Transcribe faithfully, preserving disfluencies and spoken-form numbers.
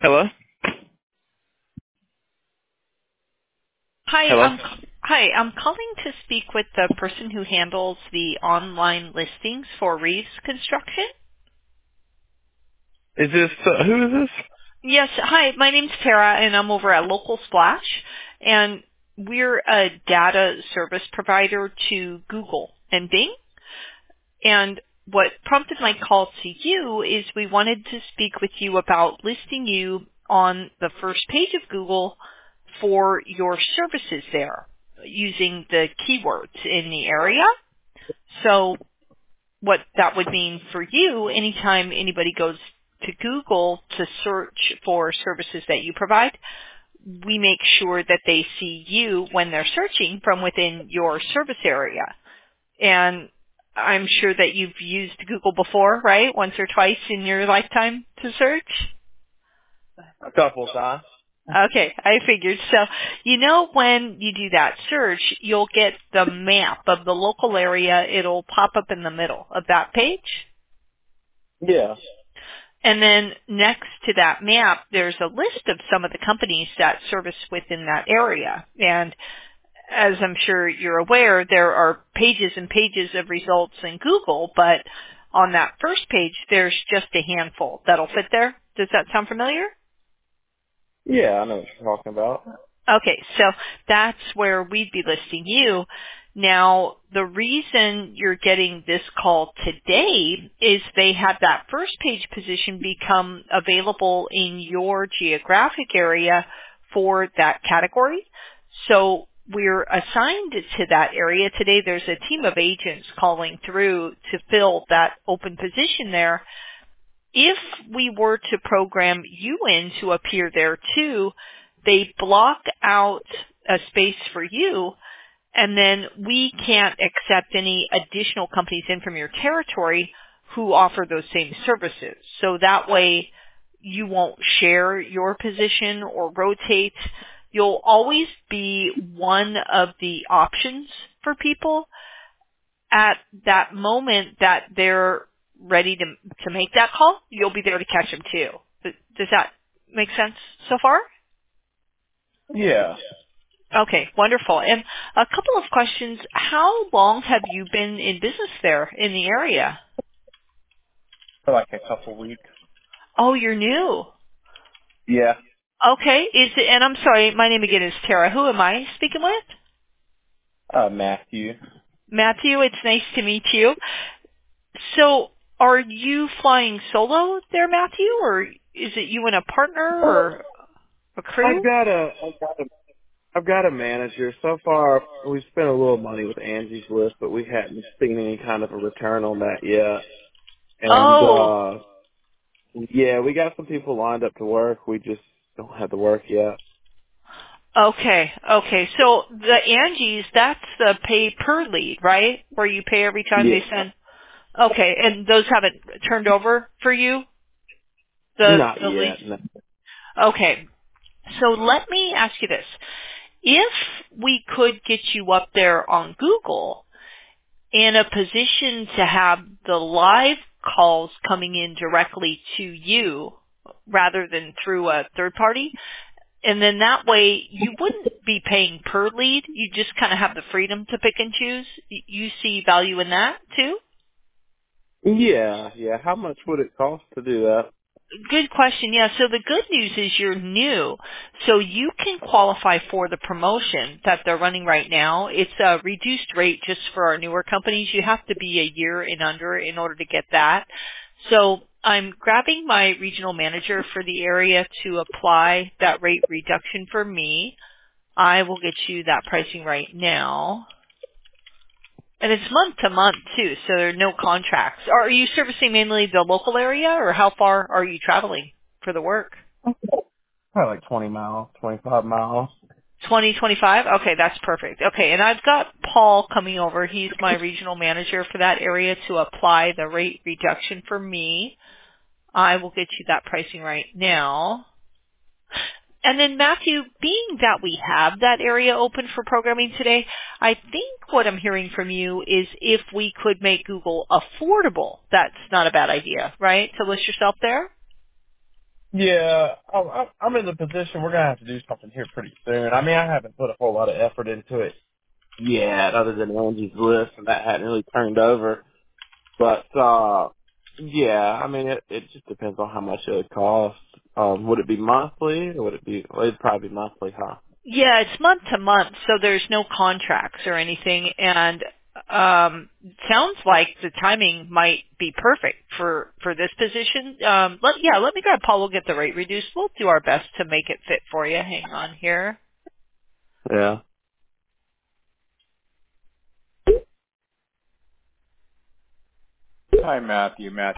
Hello? Hi, Hello? I'm hi. I'm calling to speak with the person who handles the online listings for Reeves Construction. Is this, uh, who is this? Yes, hi. My name's Tara, and I'm over at Local Splash, and we're a data service provider to Google and Bing. And what prompted my call to you is we wanted to speak with you about listing you on the first page of Google for your services there using the keywords in the area. So what that would mean for you, anytime anybody goes to Google to search for services that you provide, we make sure that they see you when they're searching from within your service area. And I'm sure that you've used Google before, right? Once or twice in your lifetime to search? A couple times. Okay, I figured. So, you know, when you do that search, you'll get the map of the local area. It'll pop up in the middle of that page. Yeah. And then next to that map, there's a list of some of the companies that service within that area. And as I'm sure you're aware, there are pages and pages of results in Google, but on that first page, there's just a handful that'll fit there. Does that sound familiar? Yeah, I know what you're talking about. Okay, so that's where we'd be listing you. Now, the reason you're getting this call today is they had that first page position become available in your geographic area for that category. So we're assigned to that area today. There's a team of agents calling through to fill that open position there. If we were to program you in to appear there too, they block out a space for you, and then we can't accept any additional companies in from your territory who offer those same services. So that way you won't share your position or rotate. You'll always be one of the options for people at that moment that they're ready to to make that call. You'll be there to catch them too. Does that make sense so far? Yeah. Okay, wonderful. And a couple of questions. How long have you been in business there in the area? For like a couple weeks. Oh, you're new. Yeah. Okay. Is it, and I'm sorry, my name again is Tara. Who am I speaking with? Uh, Matthew. Matthew, it's nice to meet you. So are you flying solo there, Matthew, or is it you and a partner or a I've crew? got a, I've got a, I've got a manager. So far, we've spent a little money with Angie's List, but we hadn't seen any kind of a return on that yet. And, Oh, uh, yeah, we got some people lined up to work. We just don't have the work yet. okay, okay. So the Angie's, that's the pay per lead, right? Where you pay every time Yeah. they send. Okay, and those haven't turned over for you, the Not the leads. yet. No. Okay, so let me ask you this: if we could get you up there on Google in a position to have the live calls coming in directly to you rather than through a third party, and then that way you wouldn't be paying per lead. You just kind of have the freedom to pick and choose. Y- You see value in that too? Yeah, yeah. How much would it cost to do that? Good question. Yeah. So the good news is you're new. So you can qualify for the promotion that they're running right now. It's a reduced rate just for our newer companies. You have to be a year and under in order to get that. So I'm grabbing my regional manager for the area to apply that rate reduction for me. I will get you that pricing right now. And it's month to month too, so there are no contracts. Are you servicing mainly the local area, or how far are you traveling for the work? Probably like twenty miles, twenty-five miles. twenty, twenty-five? Okay, that's perfect. Okay, and I've got Paul coming over. He's my regional manager for that area to apply the rate reduction for me. I will get you that pricing right now. And then Matthew, being that we have that area open for programming today, I think what I'm hearing from you is if we could make Google affordable, that's not a bad idea, right? To list yourself there? Yeah, I'm, I'm I'm in the position we're gonna have to do something here pretty soon. I mean, I haven't put a whole lot of effort into it yet, other than Angie's List, and that hadn't really turned over. But uh, yeah, I mean, it it just depends on how much it would cost. Um, would it be monthly, or would it be? Well, it'd probably be monthly, huh? Yeah, it's month to month, so there's no contracts or anything, and um sounds like the timing might be perfect for for this position. Um let yeah, let me grab Paul. We'll get the rate reduced. We'll do our best to make it fit for you. Hang on here. Yeah. Hi, Matthew. Matthew.